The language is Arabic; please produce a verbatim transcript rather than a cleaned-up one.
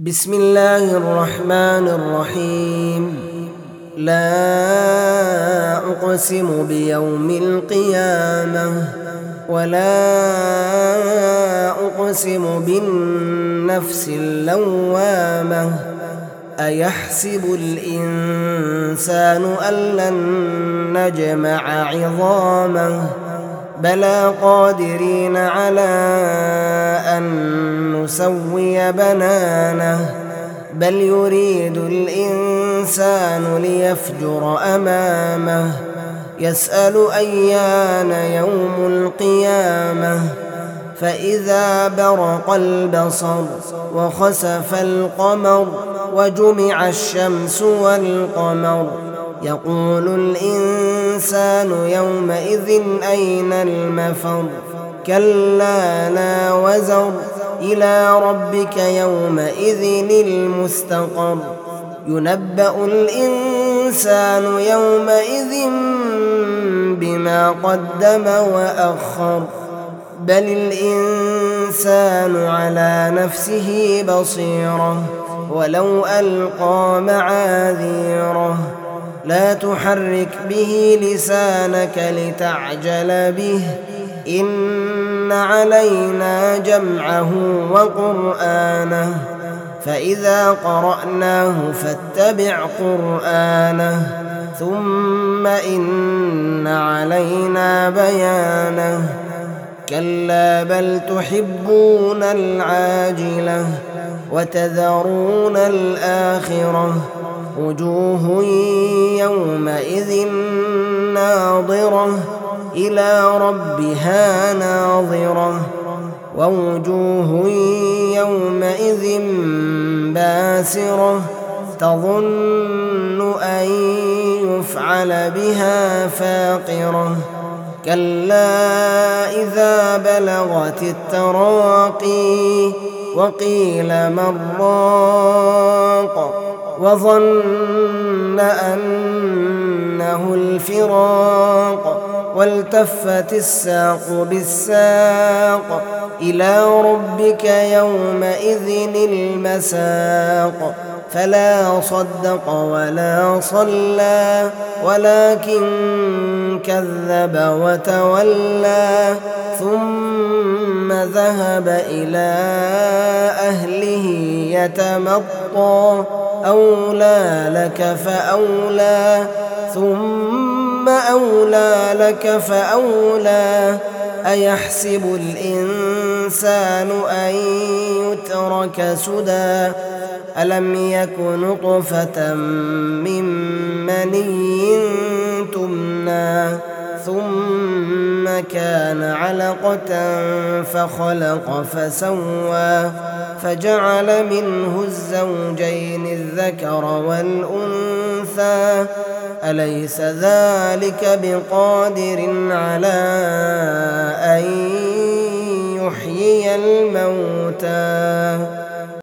بسم الله الرحمن الرحيم. لا أقسم بيوم القيامة ولا أقسم بالنفس اللوامة. أيحسب الإنسان أن لن نجمع عظامه بلى قادرين على أن نسوي بنانه بل يريد الإنسان ليفجر أمامه يسأل أيان يوم القيامة فإذا برق البصر وخسف القمر وجمع الشمس والقمر يقول الإنسان يومئذ أين المفر كلا لا وزر إلى ربك يومئذ المستقر ينبأ الإنسان يومئذ بما قدم وأخر بل الإنسان على نفسه بصيرة ولو ألقى معاذيره لا تحرك به لسانك لتعجل به إن علينا جمعه وقرآنه فإذا قرأناه فاتبع قرآنه ثم إن علينا بيانه كلا بل تحبون العاجلة وتذرون الآخرة وجوه يومئذ ناظرة إلى ربها ناظرة ووجوه يومئذ باسرة تظن أن يفعل بها فاقرة كلا إذا بلغت التراقي وقيل من راق وظن أنه الفراق والتفت الساق بالساق إلى ربك يومئذ المساق فلا صدق ولا صلى ولكن كذب وتولى ثم ذهب إلى أهله يتمطى أولى لك فأولى ثم أولى لك فأولى أيحسب الإنسان أن يترك سدى ألم يك نطفة من مني تمنى ثم كان علقة فخلق فسوى فجعل منه الزوجين الذكر والأنثى أليس ذلك بقادر على أن يحيي الموتى